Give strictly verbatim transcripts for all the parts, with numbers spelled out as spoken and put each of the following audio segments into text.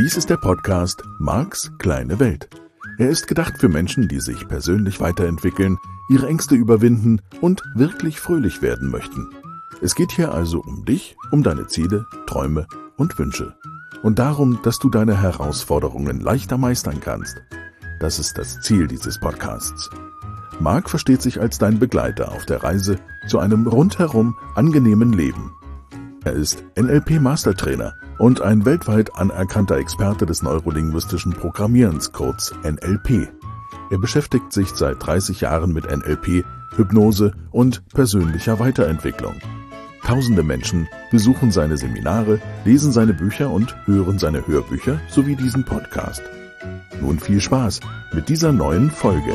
Dies ist der Podcast Marks kleine Welt. Er ist gedacht für Menschen, die sich persönlich weiterentwickeln, ihre Ängste überwinden und wirklich fröhlich werden möchten. Es geht hier also um dich, um deine Ziele, Träume und Wünsche. Und darum, dass du deine Herausforderungen leichter meistern kannst. Das ist das Ziel dieses Podcasts. Mark versteht sich als dein Begleiter auf der Reise zu einem rundherum angenehmen Leben. Er ist N L P-Mastertrainer und ein weltweit anerkannter Experte des neurolinguistischen Programmierens, kurz N L P. Er beschäftigt sich seit dreißig Jahren mit N L P, Hypnose und persönlicher Weiterentwicklung. Tausende Menschen besuchen seine Seminare, lesen seine Bücher und hören seine Hörbücher sowie diesen Podcast. Nun viel Spaß mit dieser neuen Folge.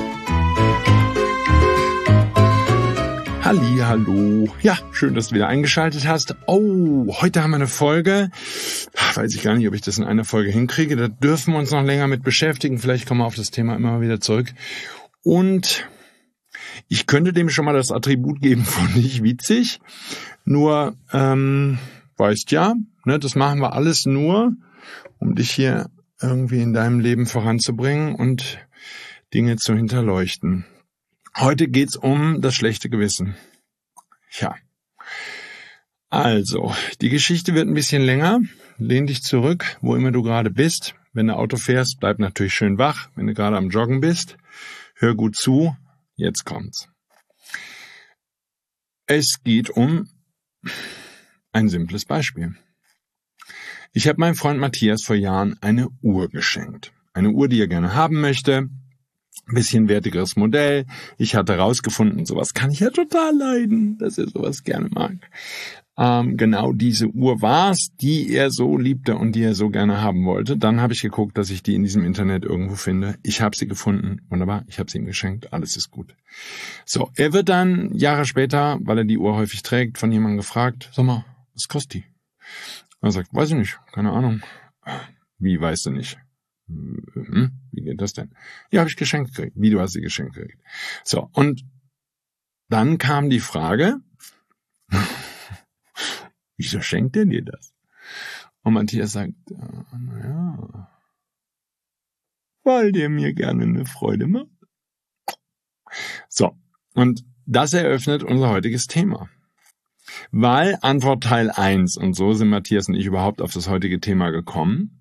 Halli, hallo. Ja, schön, dass du wieder eingeschaltet hast. Oh, heute haben wir eine Folge. Weiß ich gar nicht, ob ich das in einer Folge hinkriege. Da dürfen wir uns noch länger mit beschäftigen. Vielleicht kommen wir auf das Thema immer wieder zurück. Und ich könnte dem schon mal das Attribut geben von nicht witzig. Nur, ähm, weißt ja, ne, das machen wir alles nur, um dich hier irgendwie in deinem Leben voranzubringen und Dinge zu hinterleuchten. Heute geht's um das schlechte Gewissen. Ja. Also, die Geschichte wird ein bisschen länger. Lehn dich zurück, wo immer du gerade bist. Wenn du Auto fährst, bleib natürlich schön wach. Wenn du gerade am Joggen bist, hör gut zu. Jetzt kommt's. Es geht um ein simples Beispiel. Ich habe meinem Freund Matthias vor Jahren eine Uhr geschenkt. Eine Uhr, die er gerne haben möchte. Bisschen wertigeres Modell. Ich hatte herausgefunden, sowas kann ich ja total leiden, dass er sowas gerne mag. Ähm, genau diese Uhr war's, die er so liebte und die er so gerne haben wollte. Dann habe ich geguckt, dass ich die in diesem Internet irgendwo finde. Ich habe sie gefunden. Wunderbar, ich habe sie ihm geschenkt. Alles ist gut. So, er wird dann Jahre später, weil er die Uhr häufig trägt, von jemandem gefragt, sag mal, was kostet die? Er sagt, weiß ich nicht, keine Ahnung. Wie, weißt du nicht? Hm, wie geht das denn? Ja, habe ich geschenkt gekriegt. Wie, du hast sie geschenkt gekriegt? So, und dann kam die Frage, wieso schenkt er dir das? Und Matthias sagt, naja, weil der mir gerne eine Freude macht. So, und das eröffnet unser heutiges Thema. Weil Antwort Teil eins, und so sind Matthias und ich überhaupt auf das heutige Thema gekommen.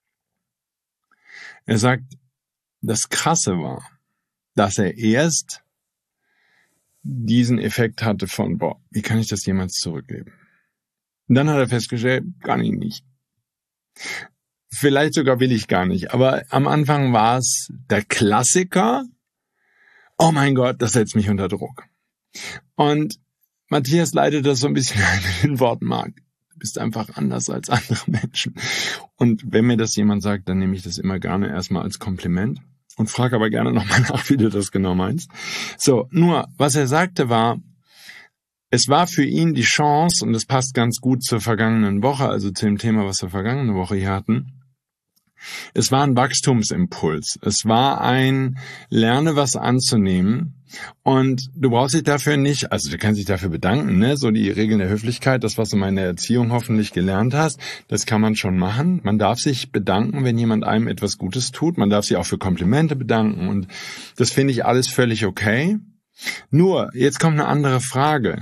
Er sagt, das Krasse war, dass er erst diesen Effekt hatte von, boah, wie kann ich das jemals zurückgeben? Und dann hat er festgestellt, gar nicht, nicht. Vielleicht sogar will ich gar nicht, aber am Anfang war es der Klassiker, oh mein Gott, das setzt mich unter Druck. Und Matthias leitet das so ein bisschen in den Worten, Mark. Du bist einfach anders als andere Menschen. Und wenn mir das jemand sagt, dann nehme ich das immer gerne erstmal als Kompliment und frage aber gerne nochmal nach, wie du das genau meinst. So, nur, was er sagte war, es war für ihn die Chance, und das passt ganz gut zur vergangenen Woche, also zu dem Thema, was wir vergangene Woche hier hatten, es war ein Wachstumsimpuls. Es war ein Lerne, was anzunehmen. Und du brauchst dich dafür nicht, also du kannst dich dafür bedanken, ne? So die Regeln der Höflichkeit, das, was du in der Erziehung hoffentlich gelernt hast, das kann man schon machen. Man darf sich bedanken, wenn jemand einem etwas Gutes tut. Man darf sich auch für Komplimente bedanken. Und das finde ich alles völlig okay. Nur, jetzt kommt eine andere Frage.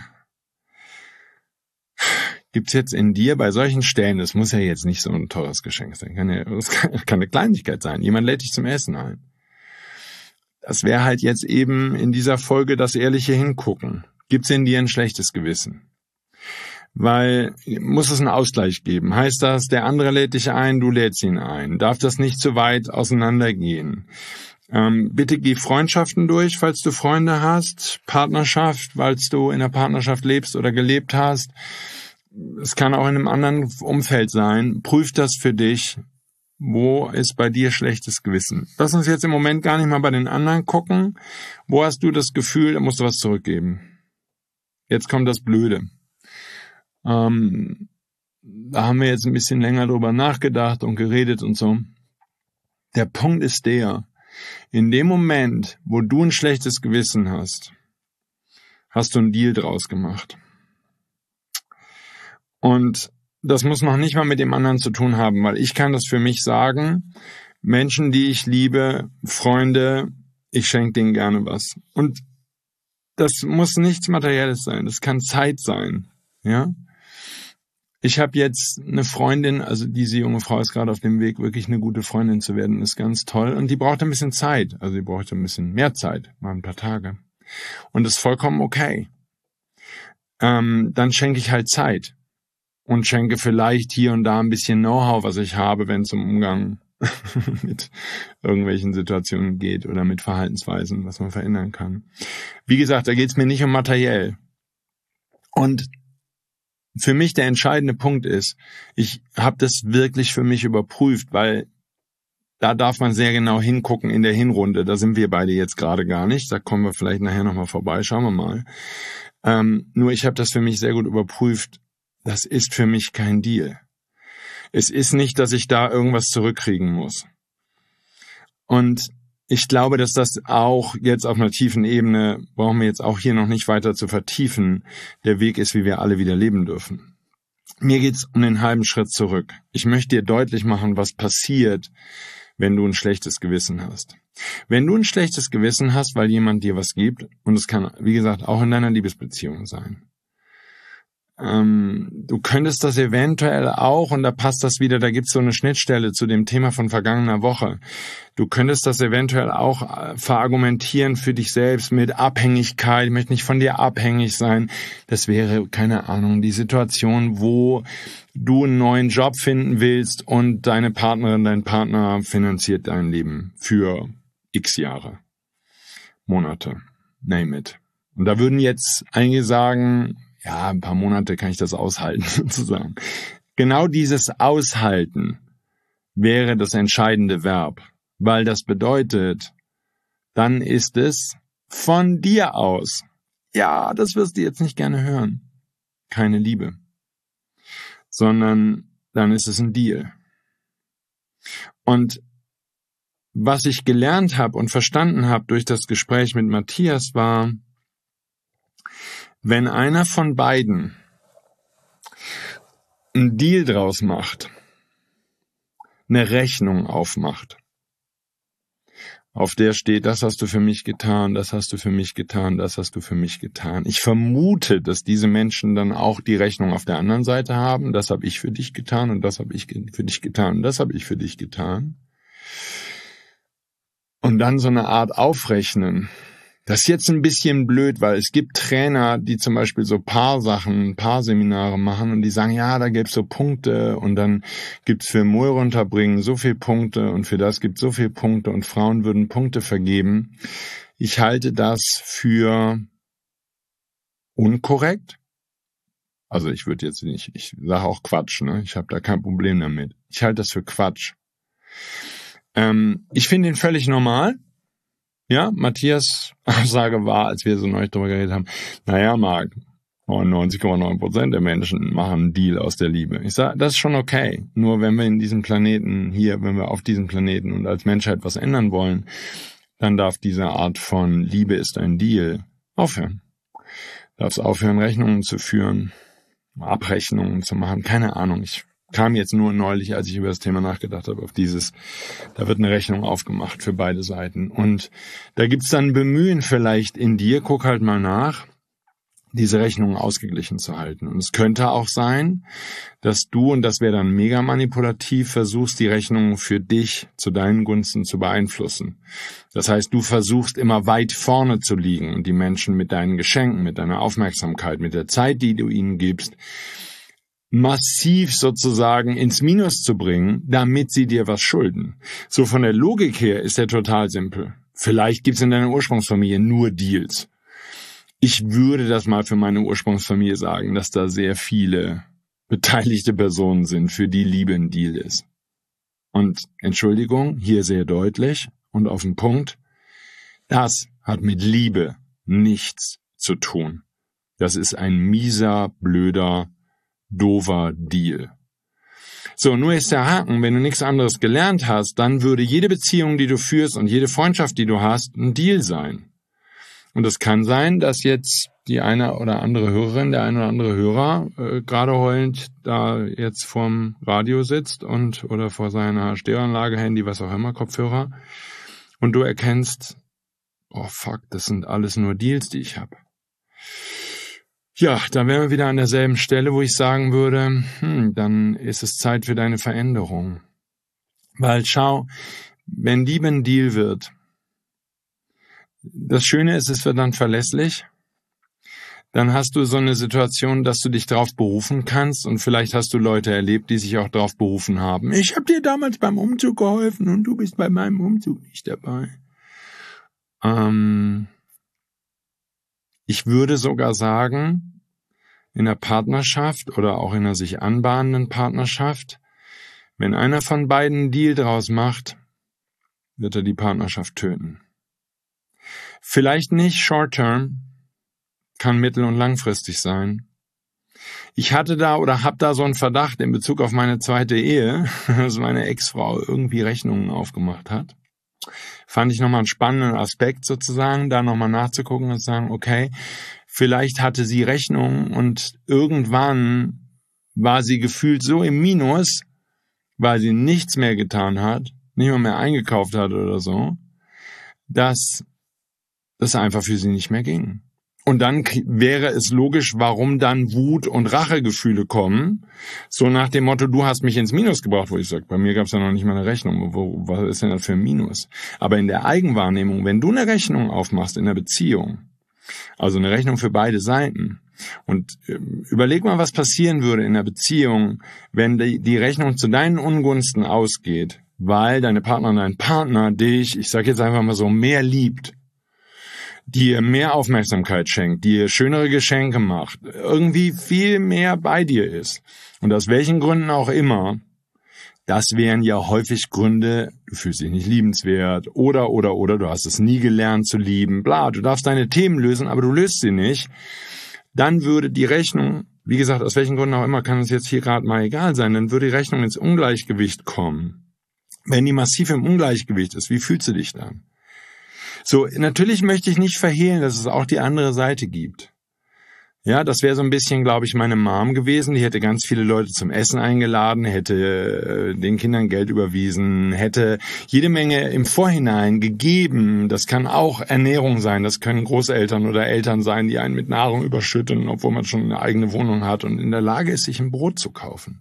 Gibt's jetzt in dir bei solchen Stellen, das muss ja jetzt nicht so ein teures Geschenk sein, kann ja, das kann, kann eine Kleinigkeit sein. Jemand lädt dich zum Essen ein. Das wäre halt jetzt eben in dieser Folge das ehrliche Hingucken. Gibt's in dir ein schlechtes Gewissen? Weil, muss es einen Ausgleich geben? Heißt das, der andere lädt dich ein, du lädst ihn ein? Darf das nicht zu weit auseinandergehen? Ähm, bitte geh Freundschaften durch, falls du Freunde hast. Partnerschaft, falls du in einer Partnerschaft lebst oder gelebt hast. Es kann auch in einem anderen Umfeld sein. Prüf das für dich. Wo ist bei dir schlechtes Gewissen? Lass uns jetzt im Moment gar nicht mal bei den anderen gucken. Wo hast du das Gefühl, da musst du was zurückgeben? Jetzt kommt das Blöde. Ähm, da haben wir jetzt ein bisschen länger drüber nachgedacht und geredet und so. Der Punkt ist der, in dem Moment, wo du ein schlechtes Gewissen hast, hast du einen Deal draus gemacht. Und das muss noch nicht mal mit dem anderen zu tun haben, weil ich kann das für mich sagen, Menschen, die ich liebe, Freunde, ich schenke denen gerne was. Und das muss nichts Materielles sein, das kann Zeit sein, ja. Ich habe jetzt eine Freundin, also diese junge Frau ist gerade auf dem Weg, wirklich eine gute Freundin zu werden, ist ganz toll. Und die braucht ein bisschen Zeit, also die braucht ein bisschen mehr Zeit, mal ein paar Tage. Und das ist vollkommen okay. Ähm, dann schenke ich halt Zeit und schenke vielleicht hier und da ein bisschen Know-how, was ich habe, wenn es um Umgang mit irgendwelchen Situationen geht oder mit Verhaltensweisen, was man verändern kann. Wie gesagt, da geht es mir nicht um materiell. Und für mich der entscheidende Punkt ist, ich habe das wirklich für mich überprüft, weil da darf man sehr genau hingucken in der Hinrunde. Da sind wir beide jetzt gerade gar nicht. Da kommen wir vielleicht nachher nochmal vorbei. Schauen wir mal. Ähm, nur ich habe das für mich sehr gut überprüft. Das ist für mich kein Deal. Es ist nicht, dass ich da irgendwas zurückkriegen muss. Und ich glaube, dass das auch jetzt auf einer tiefen Ebene, brauchen wir jetzt auch hier noch nicht weiter zu vertiefen, der Weg ist, wie wir alle wieder leben dürfen. Mir geht's um den halben Schritt zurück. Ich möchte dir deutlich machen, was passiert, wenn du ein schlechtes Gewissen hast. Wenn du ein schlechtes Gewissen hast, weil jemand dir was gibt, und es kann, wie gesagt, auch in deiner Liebesbeziehung sein, Ähm, du könntest das eventuell auch, und da passt das wieder, da gibt's so eine Schnittstelle zu dem Thema von vergangener Woche, du könntest das eventuell auch verargumentieren für dich selbst mit Abhängigkeit, ich möchte nicht von dir abhängig sein. Das wäre, keine Ahnung, die Situation, wo du einen neuen Job finden willst und deine Partnerin, dein Partner finanziert dein Leben für x Jahre, Monate, name it. Und da würden jetzt einige sagen, ja, ein paar Monate kann ich das aushalten, sozusagen. Genau dieses Aushalten wäre das entscheidende Verb, weil das bedeutet, dann ist es von dir aus. Ja, das wirst du jetzt nicht gerne hören. Keine Liebe. Sondern dann ist es ein Deal. Und was ich gelernt habe und verstanden habe durch das Gespräch mit Matthias war, wenn einer von beiden einen Deal draus macht, eine Rechnung aufmacht, auf der steht, das hast du für mich getan, das hast du für mich getan, das hast du für mich getan. Ich vermute, dass diese Menschen dann auch die Rechnung auf der anderen Seite haben, das habe ich für dich getan und das habe ich für dich getan und das habe ich für dich getan. Und dann so eine Art Aufrechnen. Das ist jetzt ein bisschen blöd, weil es gibt Trainer, die zum Beispiel so Paarsachen, Paarseminare machen und die sagen, ja, da gibt's so Punkte und dann gibt's für Müll runterbringen so viel Punkte und für das gibt's so viel Punkte und Frauen würden Punkte vergeben. Ich halte das für unkorrekt. Also ich würde jetzt nicht, ich sage auch Quatsch, ne? Ich habe da kein Problem damit. Ich halte das für Quatsch. Ähm, ich finde ihn völlig normal. Ja, Matthias' Aussage war, als wir so neu drüber geredet haben, naja, Marc, neunundneunzig Komma neun Prozent der Menschen machen einen Deal aus der Liebe. Ich sage, das ist schon okay. Nur wenn wir in diesem Planeten hier, wenn wir auf diesem Planeten und als Menschheit was ändern wollen, dann darf diese Art von Liebe ist ein Deal aufhören. Darf es aufhören, Rechnungen zu führen, Abrechnungen zu machen, keine Ahnung. Ich kam jetzt nur neulich, als ich über das Thema nachgedacht habe, auf dieses, da wird eine Rechnung aufgemacht für beide Seiten. Und da gibt's dann Bemühen vielleicht in dir, guck halt mal nach, diese Rechnung ausgeglichen zu halten. Und es könnte auch sein, dass du, und das wäre dann mega manipulativ, versuchst, die Rechnung für dich zu deinen Gunsten zu beeinflussen. Das heißt, du versuchst immer weit vorne zu liegen und die Menschen mit deinen Geschenken, mit deiner Aufmerksamkeit, mit der Zeit, die du ihnen gibst, massiv sozusagen ins Minus zu bringen, damit sie dir was schulden. So von der Logik her ist der total simpel. Vielleicht gibt's in deiner Ursprungsfamilie nur Deals. Ich würde das mal für meine Ursprungsfamilie sagen, dass da sehr viele beteiligte Personen sind, für die Liebe ein Deal ist. Und Entschuldigung, hier sehr deutlich und auf den Punkt, das hat mit Liebe nichts zu tun. Das ist ein mieser, blöder, doofer Deal. So, nur ist der Haken, wenn du nichts anderes gelernt hast, dann würde jede Beziehung, die du führst und jede Freundschaft, die du hast, ein Deal sein. Und es kann sein, dass jetzt die eine oder andere Hörerin, der eine oder andere Hörer äh, gerade heulend da jetzt vorm Radio sitzt und oder vor seiner Stereoanlage, Handy, was auch immer, Kopfhörer, und du erkennst, oh fuck, das sind alles nur Deals, die ich habe. Ja, da wären wir wieder an derselben Stelle, wo ich sagen würde, hm, dann ist es Zeit für deine Veränderung. Weil schau, wenn Liebe ein Deal wird, das Schöne ist, es wird dann verlässlich. Dann hast du so eine Situation, dass du dich darauf berufen kannst und vielleicht hast du Leute erlebt, die sich auch darauf berufen haben. Ich habe dir damals beim Umzug geholfen und du bist bei meinem Umzug nicht dabei. Ähm, ich würde sogar sagen, in der Partnerschaft oder auch in einer sich anbahnenden Partnerschaft, wenn einer von beiden einen Deal draus macht, wird er die Partnerschaft töten. Vielleicht nicht short-term, kann mittel- und langfristig sein. Ich hatte da oder habe da so einen Verdacht in Bezug auf meine zweite Ehe, dass meine Ex-Frau irgendwie Rechnungen aufgemacht hat. Fand ich nochmal einen spannenden Aspekt sozusagen, da nochmal nachzugucken und zu sagen, okay, vielleicht hatte sie Rechnungen und irgendwann war sie gefühlt so im Minus, weil sie nichts mehr getan hat, nicht mal mehr eingekauft hat oder so, dass das einfach für sie nicht mehr ging. Und dann wäre es logisch, warum dann Wut und Rachegefühle kommen. So nach dem Motto, du hast mich ins Minus gebracht, wo ich sage, bei mir gab es ja noch nicht mal eine Rechnung. Wo, was ist denn das für ein Minus? Aber in der Eigenwahrnehmung, wenn du eine Rechnung aufmachst in der Beziehung, also eine Rechnung für beide Seiten, und äh, überleg mal, was passieren würde in der Beziehung, wenn die, die Rechnung zu deinen Ungunsten ausgeht, weil deine Partnerin, dein Partner dich, ich sage jetzt einfach mal so, mehr liebt, dir mehr Aufmerksamkeit schenkt, dir schönere Geschenke macht, irgendwie viel mehr bei dir ist. Und aus welchen Gründen auch immer, das wären ja häufig Gründe, du fühlst dich nicht liebenswert oder, oder, oder, du hast es nie gelernt zu lieben, bla, du darfst deine Themen lösen, aber du löst sie nicht. Dann würde die Rechnung, wie gesagt, aus welchen Gründen auch immer, kann es jetzt hier gerade mal egal sein, dann würde die Rechnung ins Ungleichgewicht kommen. Wenn die massiv im Ungleichgewicht ist, wie fühlst du dich dann? So, natürlich möchte ich nicht verhehlen, dass es auch die andere Seite gibt. Ja, das wäre so ein bisschen, glaube ich, meine Mom gewesen. Die hätte ganz viele Leute zum Essen eingeladen, hätte äh, den Kindern Geld überwiesen, hätte jede Menge im Vorhinein gegeben. Das kann auch Ernährung sein, das können Großeltern oder Eltern sein, die einen mit Nahrung überschütten, obwohl man schon eine eigene Wohnung hat und in der Lage ist, sich ein Brot zu kaufen.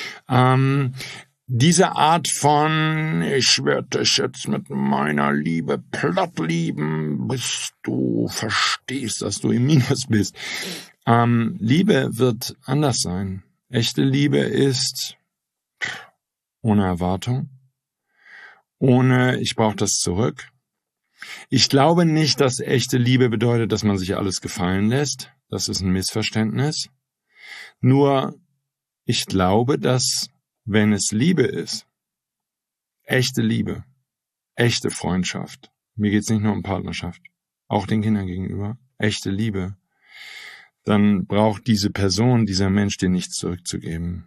Ähm, Diese Art von, ich werde dich jetzt mit meiner Liebe platt lieben, bis du verstehst, dass du im Minus bist. Ähm, Liebe wird anders sein. Echte Liebe ist ohne Erwartung, ohne ich brauche das zurück. Ich glaube nicht, dass echte Liebe bedeutet, dass man sich alles gefallen lässt. Das ist ein Missverständnis. Nur, ich glaube, dass wenn es Liebe ist, echte Liebe, echte Freundschaft, mir geht's nicht nur um Partnerschaft, auch den Kindern gegenüber, echte Liebe, dann braucht diese Person, dieser Mensch dir nichts zurückzugeben.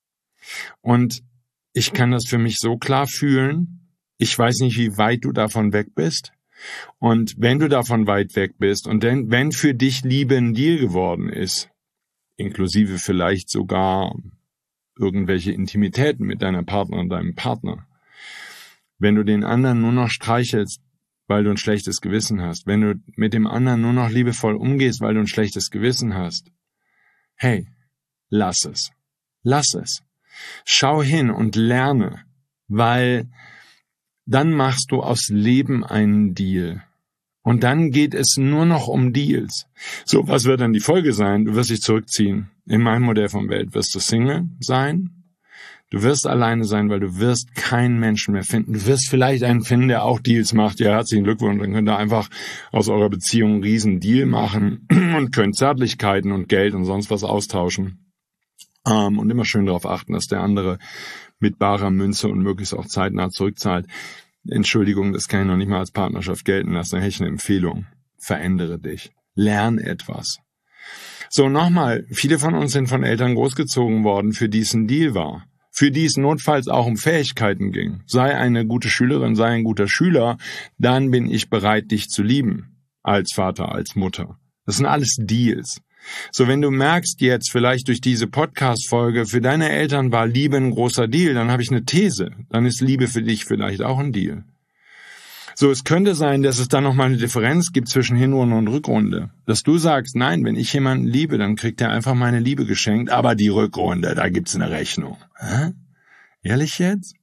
Und ich kann das für mich so klar fühlen, ich weiß nicht, wie weit du davon weg bist. Und wenn du davon weit weg bist und denn, wenn für dich Liebe ein Deal geworden ist, inklusive vielleicht sogar irgendwelche Intimitäten mit deiner Partnerin, deinem Partner. Wenn du den anderen nur noch streichelst, weil du ein schlechtes Gewissen hast, wenn du mit dem anderen nur noch liebevoll umgehst, weil du ein schlechtes Gewissen hast, hey, lass es. Lass es. Schau hin und lerne, weil dann machst du aus Leben einen Deal. Und dann geht es nur noch um Deals. So, was wird dann die Folge sein? Du wirst dich zurückziehen. In meinem Modell von Welt wirst du Single sein. Du wirst alleine sein, weil du wirst keinen Menschen mehr finden. Du wirst vielleicht einen finden, der auch Deals macht. Ja, herzlichen Glückwunsch. Dann könnt ihr einfach aus eurer Beziehung einen riesen Deal machen und könnt Zärtlichkeiten und Geld und sonst was austauschen. Ähm, und immer schön darauf achten, dass der andere mit barer Münze und möglichst auch zeitnah zurückzahlt. Entschuldigung, das kann ich noch nicht mal als Partnerschaft gelten lassen. Da hätte ich eine Empfehlung. Verändere dich. Lern etwas. So, nochmal. Viele von uns sind von Eltern großgezogen worden, für die es ein Deal war. Für die es notfalls auch um Fähigkeiten ging. Sei eine gute Schülerin, sei ein guter Schüler, dann bin ich bereit, dich zu lieben. Als Vater, als Mutter. Das sind alles Deals. So, wenn du merkst jetzt vielleicht durch diese Podcast-Folge, für deine Eltern war Liebe ein großer Deal, dann habe ich eine These. Dann ist Liebe für dich vielleicht auch ein Deal. So, es könnte sein, dass es da nochmal eine Differenz gibt zwischen Hinrunde und Rückrunde. Dass du sagst, nein, wenn ich jemanden liebe, dann kriegt er einfach meine Liebe geschenkt, aber die Rückrunde, da gibt's eine Rechnung. Hä? Ehrlich jetzt?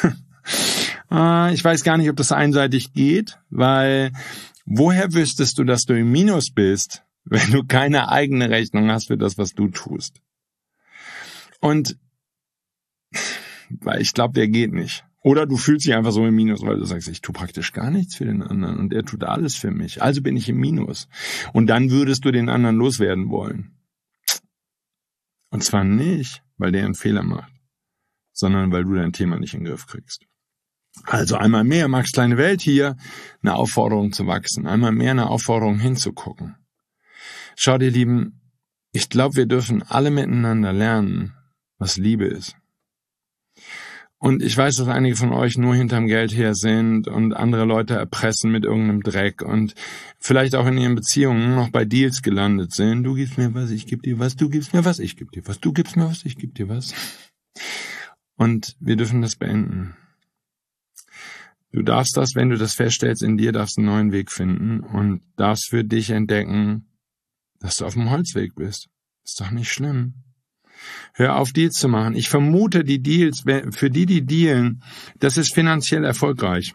Ich weiß gar nicht, ob das einseitig geht, weil woher wüsstest du, dass du im Minus bist, wenn du keine eigene Rechnung hast für das, was du tust? Und weil ich glaube, der geht nicht. Oder du fühlst dich einfach so im Minus, weil du sagst, ich tue praktisch gar nichts für den anderen und er tut alles für mich. Also bin ich im Minus. Und dann würdest du den anderen loswerden wollen. Und zwar nicht, weil der einen Fehler macht, sondern weil du dein Thema nicht in den Griff kriegst. Also einmal mehr, Max kleine Welt hier, eine Aufforderung zu wachsen. Einmal mehr eine Aufforderung hinzugucken. Schau dir, Lieben, ich glaube, wir dürfen alle miteinander lernen, was Liebe ist. Und ich weiß, dass einige von euch nur hinterm Geld her sind und andere Leute erpressen mit irgendeinem Dreck und vielleicht auch in ihren Beziehungen noch bei Deals gelandet sind. Du gibst mir was, ich geb dir was, du gibst mir was, ich geb dir was, du gibst mir was, ich geb dir was. Und wir dürfen das beenden. Du darfst das, wenn du das feststellst, in dir darfst einen neuen Weg finden und darfst für dich entdecken, dass du auf dem Holzweg bist. Ist doch nicht schlimm. Hör auf, Deals zu machen. Ich vermute, die Deals, für die, die dealen, das ist finanziell erfolgreich.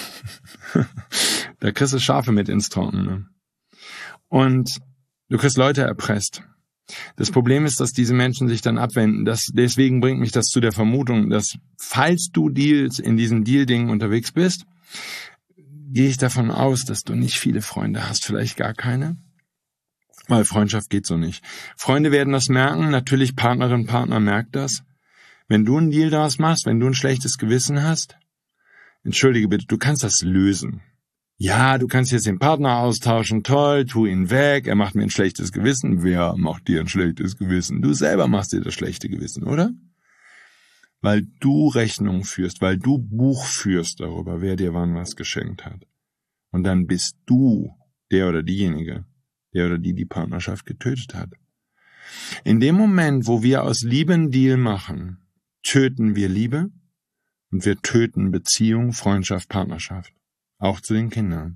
Da kriegst du Schafe mit ins Trockene. Und du kriegst Leute erpresst. Das Problem ist, dass diese Menschen sich dann abwenden. Das, deswegen bringt mich das zu der Vermutung, dass falls du Deals in diesen Deal-Dingen unterwegs bist, gehe ich davon aus, dass du nicht viele Freunde hast, vielleicht gar keine. Weil Freundschaft geht so nicht. Freunde werden das merken, natürlich Partnerin, Partner merkt das. Wenn du einen Deal daraus machst, wenn du ein schlechtes Gewissen hast, entschuldige bitte, du kannst das lösen. Ja, du kannst jetzt den Partner austauschen, toll, tu ihn weg, er macht mir ein schlechtes Gewissen. Wer macht dir ein schlechtes Gewissen? Du selber machst dir das schlechte Gewissen, oder? Weil du Rechnung führst, weil du Buch führst darüber, wer dir wann was geschenkt hat. Und dann bist du der oder diejenige, der oder die die Partnerschaft getötet hat. In dem Moment, wo wir aus Liebe einen Deal machen, töten wir Liebe und wir töten Beziehung, Freundschaft, Partnerschaft. Auch zu den Kindern.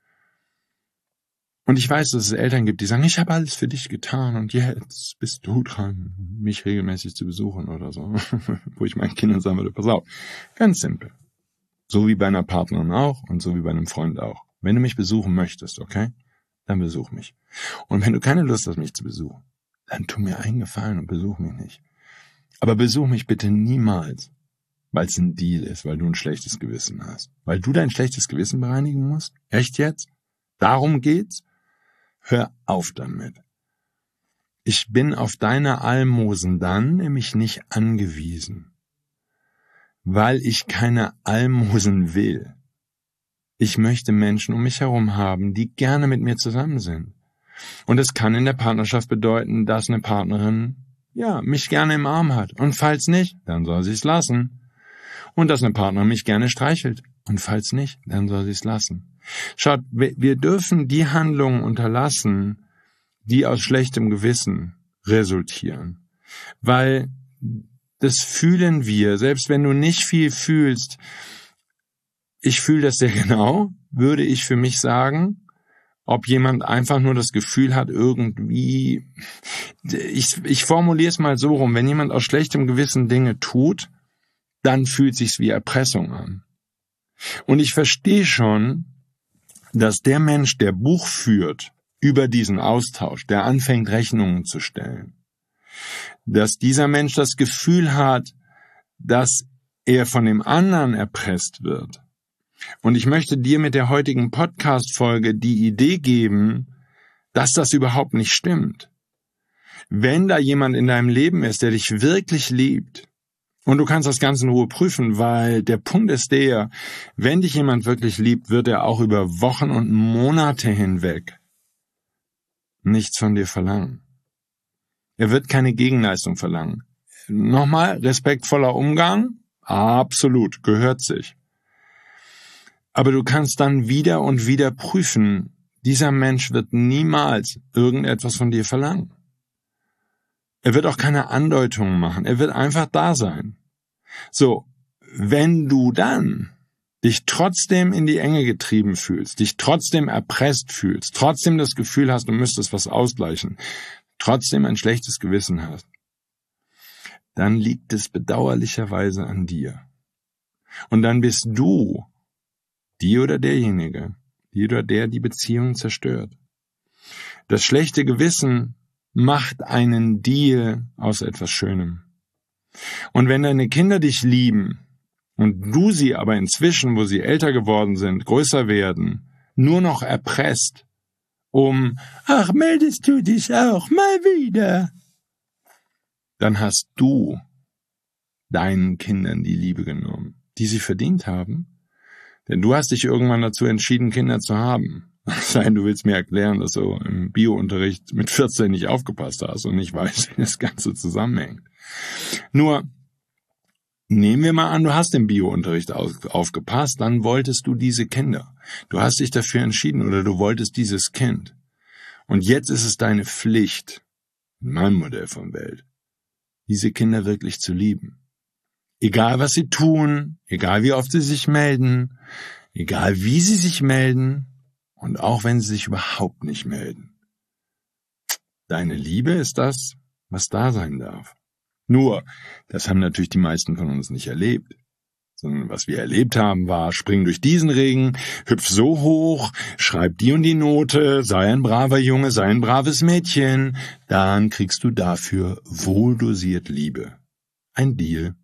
Und ich weiß, dass es Eltern gibt, die sagen, ich habe alles für dich getan und jetzt bist du dran, mich regelmäßig zu besuchen oder so. Wo ich meinen Kindern sagen würde, pass auf, ganz simpel. So wie bei einer Partnerin auch und so wie bei einem Freund auch. Wenn du mich besuchen möchtest, okay? Dann besuch mich. Und wenn du keine Lust hast, mich zu besuchen, dann tu mir einen Gefallen und besuch mich nicht. Aber besuch mich bitte niemals, weil es ein Deal ist, weil du ein schlechtes Gewissen hast. Weil du dein schlechtes Gewissen bereinigen musst? Echt jetzt? Darum geht's? Hör auf damit. Ich bin auf deine Almosen dann nämlich nicht angewiesen, weil ich keine Almosen will. Ich möchte Menschen um mich herum haben, die gerne mit mir zusammen sind. Und es kann in der Partnerschaft bedeuten, dass eine Partnerin, ja, mich gerne im Arm hat. Und falls nicht, dann soll sie es lassen. Und dass eine Partnerin mich gerne streichelt. Und falls nicht, dann soll sie es lassen. Schaut, wir dürfen die Handlungen unterlassen, die aus schlechtem Gewissen resultieren. Weil das fühlen wir, selbst wenn du nicht viel fühlst, ich fühle das sehr genau, würde ich für mich sagen, ob jemand einfach nur das Gefühl hat, irgendwie, ich, ich formuliere es mal so rum, wenn jemand aus schlechtem Gewissen Dinge tut, dann fühlt sich's wie Erpressung an. Und ich verstehe schon, dass der Mensch, der Buch führt über diesen Austausch, der anfängt, Rechnungen zu stellen, dass dieser Mensch das Gefühl hat, dass er von dem anderen erpresst wird. Und ich möchte dir mit der heutigen Podcast-Folge die Idee geben, dass das überhaupt nicht stimmt. Wenn da jemand in deinem Leben ist, der dich wirklich liebt, und du kannst das Ganze in Ruhe prüfen, weil der Punkt ist der, wenn dich jemand wirklich liebt, wird er auch über Wochen und Monate hinweg nichts von dir verlangen. Er wird keine Gegenleistung verlangen. Nochmal, respektvoller Umgang, absolut, gehört sich. Aber du kannst dann wieder und wieder prüfen, Dieser Mensch wird niemals irgendetwas von dir verlangen. Er wird auch keine Andeutungen machen. Er wird einfach da sein. So, wenn du dann dich trotzdem in die Enge getrieben fühlst, dich trotzdem erpresst fühlst, trotzdem das Gefühl hast, du müsstest was ausgleichen, trotzdem ein schlechtes Gewissen hast, dann liegt es bedauerlicherweise an dir. Und dann bist du die oder derjenige, die oder der die Beziehung zerstört. Das schlechte Gewissen macht einen Deal aus etwas Schönem. Und wenn deine Kinder dich lieben und du sie aber inzwischen, wo sie älter geworden sind, größer werden, nur noch erpresst, um, ach, meldest du dich auch mal wieder, dann hast du deinen Kindern die Liebe genommen, die sie verdient haben. Denn du hast dich irgendwann dazu entschieden, Kinder zu haben. Sei, du willst mir erklären, dass du im Bio-Unterricht mit vierzehn nicht aufgepasst hast und nicht weißt, wie das Ganze zusammenhängt. Nur, nehmen wir mal an, du hast im Bio-Unterricht aufgepasst, dann wolltest du diese Kinder. Du hast dich dafür entschieden oder du wolltest dieses Kind. Und jetzt ist es deine Pflicht, in meinem Modell von Welt, diese Kinder wirklich zu lieben. Egal, was sie tun, egal, wie oft sie sich melden, egal, wie sie sich melden und auch wenn sie sich überhaupt nicht melden. Deine Liebe ist das, was da sein darf. Nur, das haben natürlich die meisten von uns nicht erlebt. Sondern was wir erlebt haben, war, spring durch diesen Regen, hüpf so hoch, schreib die und die Note, sei ein braver Junge, sei ein braves Mädchen, dann kriegst du dafür wohldosiert Liebe. Ein Deal.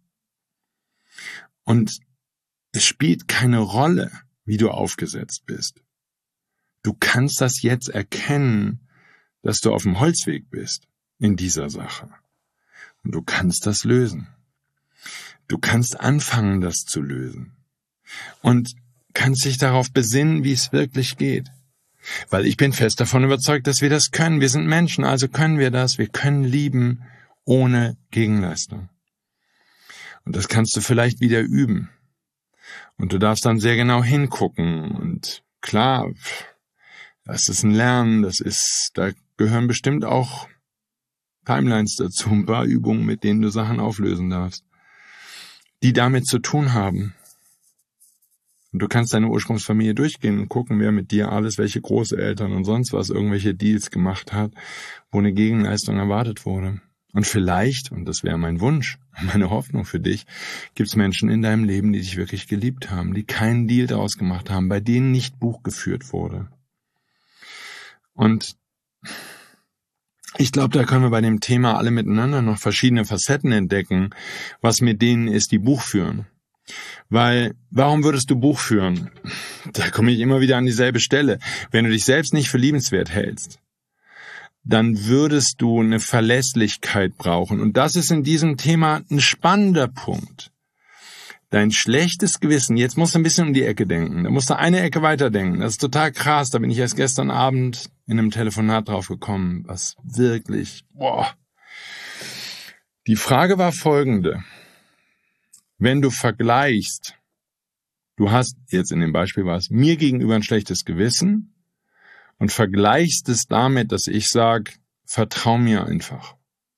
Und es spielt keine Rolle, wie du aufgesetzt bist. Du kannst das jetzt erkennen, dass du auf dem Holzweg bist in dieser Sache. Und du kannst das lösen. Du kannst anfangen, das zu lösen. Und kannst dich darauf besinnen, wie es wirklich geht. Weil ich bin fest davon überzeugt, dass wir das können. Wir sind Menschen, also können wir das. Wir können lieben ohne Gegenleistung. Und das kannst du vielleicht wieder üben. Und du darfst dann sehr genau hingucken. Und klar, das ist ein Lernen, das ist, da gehören bestimmt auch Timelines dazu, ein paar Übungen, mit denen du Sachen auflösen darfst, die damit zu tun haben. Und du kannst deine Ursprungsfamilie durchgehen und gucken, wer mit dir alles, welche Großeltern und sonst was, irgendwelche Deals gemacht hat, wo eine Gegenleistung erwartet wurde. Und vielleicht, und das wäre mein Wunsch, meine Hoffnung für dich, gibt es Menschen in deinem Leben, die dich wirklich geliebt haben, die keinen Deal daraus gemacht haben, bei denen nicht Buch geführt wurde. Und ich glaube, da können wir bei dem Thema alle miteinander noch verschiedene Facetten entdecken, was mit denen ist, die Buch führen. Weil, warum würdest du Buch führen? Da komme ich immer wieder an dieselbe Stelle. Wenn du dich selbst nicht für liebenswert hältst, dann würdest du eine Verlässlichkeit brauchen. Und das ist in diesem Thema ein spannender Punkt. Dein schlechtes Gewissen, jetzt musst du ein bisschen um die Ecke denken. Da musst du eine Ecke weiter denken. Das ist total krass. Da bin ich erst gestern Abend in einem Telefonat drauf gekommen, was wirklich, boah. Die Frage war folgende. Wenn du vergleichst, du hast, jetzt in dem Beispiel war es, mir gegenüber ein schlechtes Gewissen und vergleichst es damit, dass ich sage, vertrau mir einfach.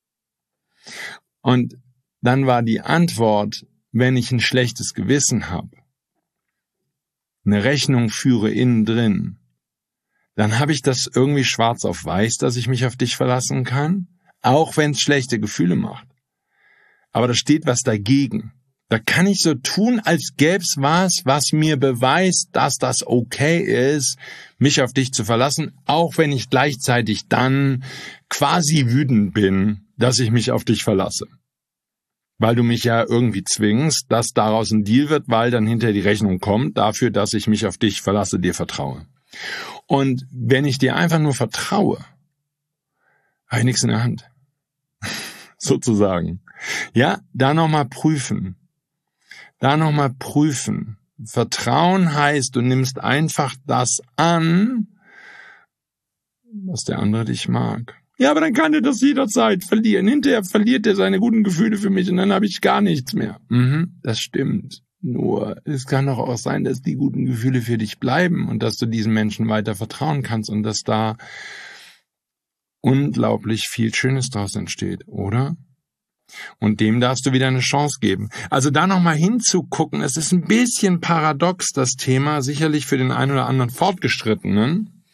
Und dann war die Antwort, wenn ich ein schlechtes Gewissen habe, eine Rechnung führe innen drin, dann habe ich das irgendwie schwarz auf weiß, dass ich mich auf dich verlassen kann, auch wenn es schlechte Gefühle macht. Aber da steht was dagegen. Da kann ich so tun, als gäb's was, was mir beweist, dass das okay ist, mich auf dich zu verlassen, auch wenn ich gleichzeitig dann quasi wütend bin, dass ich mich auf dich verlasse. Weil du mich ja irgendwie zwingst, dass daraus ein Deal wird, weil dann hinterher die Rechnung kommt dafür, dass ich mich auf dich verlasse, dir vertraue. Und wenn ich dir einfach nur vertraue, habe ich nichts in der Hand. Sozusagen. Ja, da nochmal prüfen. Da nochmal prüfen. Vertrauen heißt, du nimmst einfach das an, was der andere dich mag. Ja, aber dann kann er das jederzeit verlieren. Hinterher verliert er seine guten Gefühle für mich und dann habe ich gar nichts mehr. Mhm, das stimmt. Nur es kann doch auch sein, dass die guten Gefühle für dich bleiben und dass du diesen Menschen weiter vertrauen kannst und dass da unglaublich viel Schönes draus entsteht, oder? Und dem darfst du wieder eine Chance geben. Also da nochmal hinzugucken, es ist ein bisschen paradox, das Thema, sicherlich für den einen oder anderen Fortgeschrittenen.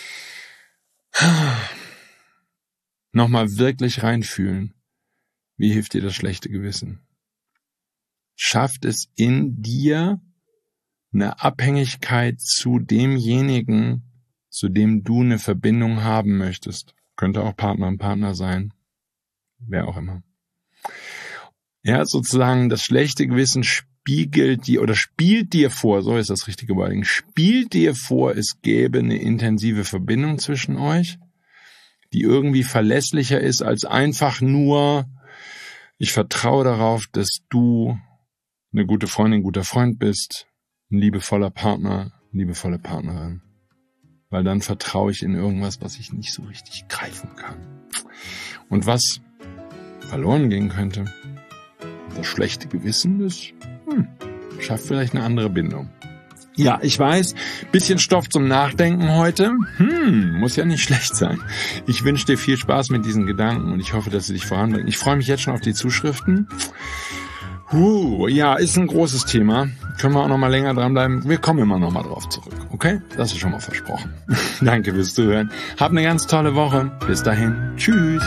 Nochmal wirklich reinfühlen. Wie hilft dir das schlechte Gewissen? Schafft es in dir eine Abhängigkeit zu demjenigen, zu dem du eine Verbindung haben möchtest? Könnte auch Partner und Partner sein. Wer auch immer. Ja, sozusagen das schlechte Gewissen spiegelt dir oder spielt dir vor, so ist das richtige Wording, spielt dir vor, es gäbe eine intensive Verbindung zwischen euch, die irgendwie verlässlicher ist als einfach nur, ich vertraue darauf, dass du eine gute Freundin, ein guter Freund bist, ein liebevoller Partner, eine liebevolle Partnerin. Weil dann vertraue ich in irgendwas, was ich nicht so richtig greifen kann. Und was verloren gehen könnte, das schlechte Gewissen, das hm, schafft vielleicht eine andere Bindung. Ja, ich weiß, bisschen Stoff zum Nachdenken heute. Hm, muss ja nicht schlecht sein. Ich wünsche dir viel Spaß mit diesen Gedanken und ich hoffe, dass sie dich voranbringen. Ich freue mich jetzt schon auf die Zuschriften. Huh, ja, ist ein großes Thema. Können wir auch noch mal länger dranbleiben. Wir kommen immer noch mal drauf zurück, okay? Das ist schon mal versprochen. Danke fürs Zuhören. Hab eine ganz tolle Woche. Bis dahin. Tschüss.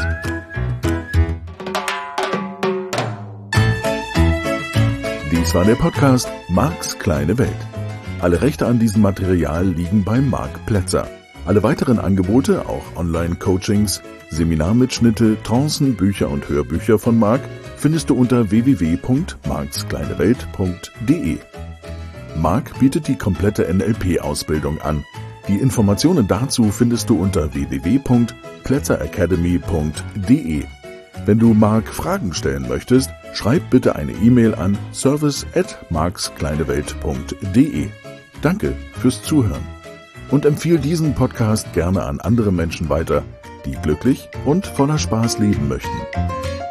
Dies war der Podcast Marks kleine Welt. Alle Rechte an diesem Material liegen bei Marc Plätzer. Alle weiteren Angebote, auch Online-Coachings, Seminarmitschnitte, Trancen, Bücher und Hörbücher von Marc findest du unter w w w punkt marks kleine welt punkt d e. Marc bietet die komplette N L P-Ausbildung an. Die Informationen dazu findest du unter w w w punkt plätzer academy punkt d e. Wenn du Marc Fragen stellen möchtest, schreib bitte eine E-Mail an service at marks kleine welt punkt d e. Danke fürs Zuhören und empfehle diesen Podcast gerne an andere Menschen weiter, die glücklich und voller Spaß leben möchten.